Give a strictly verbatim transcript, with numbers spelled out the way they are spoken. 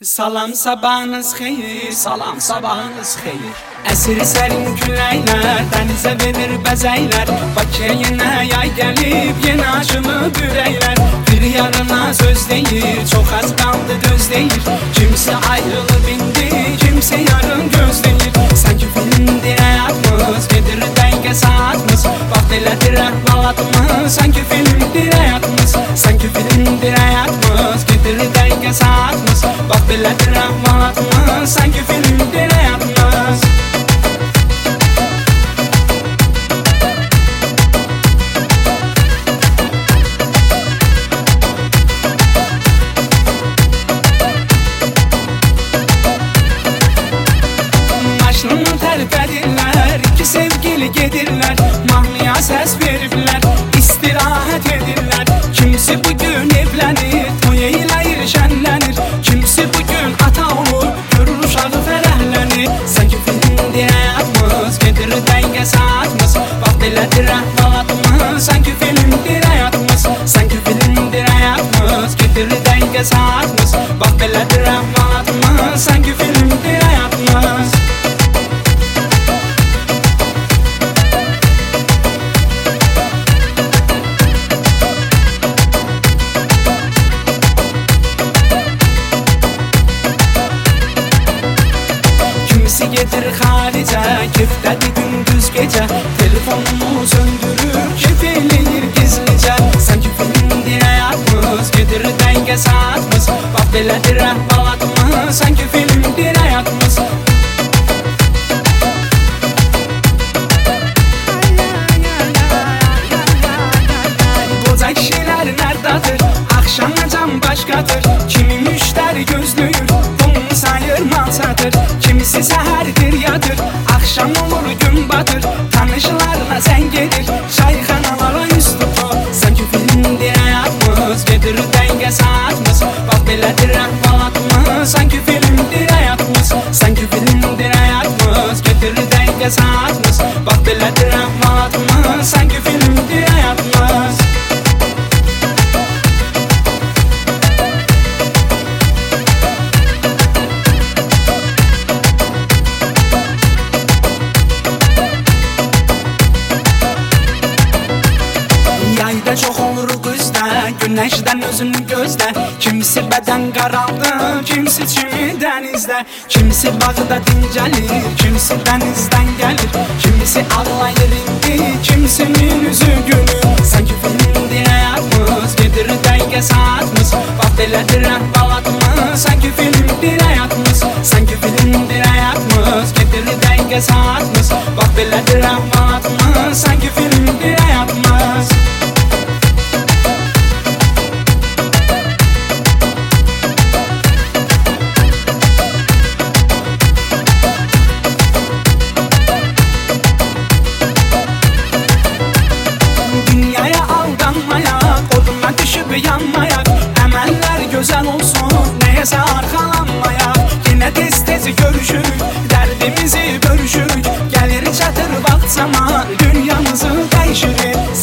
Salam sabahınız xeyir, salam sabahınız xeyir. Əsir sərin küləklər, dənizə verir bəzəklər. Bakıya yenə yay gəlib, yenə aşınıb ürəklər. Bir yarına söz deyir, çox az qaldı gözləyir. Kimsə ayrılıb indi, kimsə yarın gözləyir. Sanki filmdir həyatımız, gedir dəqiqə saatımız. Vaxt elədir əhvalatımız, sanki filmdir həyatımız. Sanki filmdir həyatımız, gedir dəqiqə saatımız. Vaxt elədir əhvalatımız, sanki filmdir həyatımız. Maşınımı tərif edirlər, iki sevgili gedirlər. Mahnıya səs veriblər, istirahət edirlər. Kimisi bugün evlənir, toy eləyir, şənlənir. Kimisi bugün ata olur, görür uşağı fərəhlənir. Sanki filmdir həyatımız, gedir dəqiqə saatımız. Vaxt elədir əhvalatımız, sanki filmdir həyatımız. Sanki filmdir həyatımız, gedir dəqiqə saatımız. Vaxt elədir əhvalatımız, sanki filmdir həyatımız. Kimisi gedir xaricə, kefdədir gündüz gecə. Telefonumu söndürür, kef eləyir gizlicə. Sanki filmdir həyatımız, gedir dəqiqə saatımız. Vaxt elədir əhvalatımız, sanki filmdir həyatımız. Qoca kişilər nərdadır, axşamacan başqadır. Kimi müştəri gözləyir, bunu sayır mal satır. Kimisi səhərdir yadır, axşam olur gün batır. Tanışlarına zəng gedir, çayxanalara üz tutur. Sanki filmdir həyatımız, gedir dəqiqə saatımız. Vaxt elədir əhvalatımız, sanki filmdir həyatımız. Sanki filmdir həyatımız, gedir dəqiqə saatımız. Vaxt elədir əhvalatımız, sanki filmdir həyatımız. Yayda çox olur qüzdə, günəşdən özünü gözlə. Kimisi bədən qaraldı, kimisi çimi dənizdə. Kimisi bağda dincəlir, kimisi dənizdən gəlir. Kimisi ağlayır indi, kimisinin üzü gülür. Sanki filmdir həyatımız, gedir dəqiqə saatımız. Vaxt elədir əhvalatımız, sanki filmdir həyatımız. Sanki filmdir həyatımız, gedir dəqiqə saatımız. Vaxt elədir əhvalatımız, sanki filmdir həyatımız. Yanmayaq, əməllər gözəl olsun, nəyəsə arxalanmayaq. Yenə tez-tez görüşürük, dərdimizi bölüşürük. Gəlir çatır vaxt zaman, dünyamızı dəyişirik.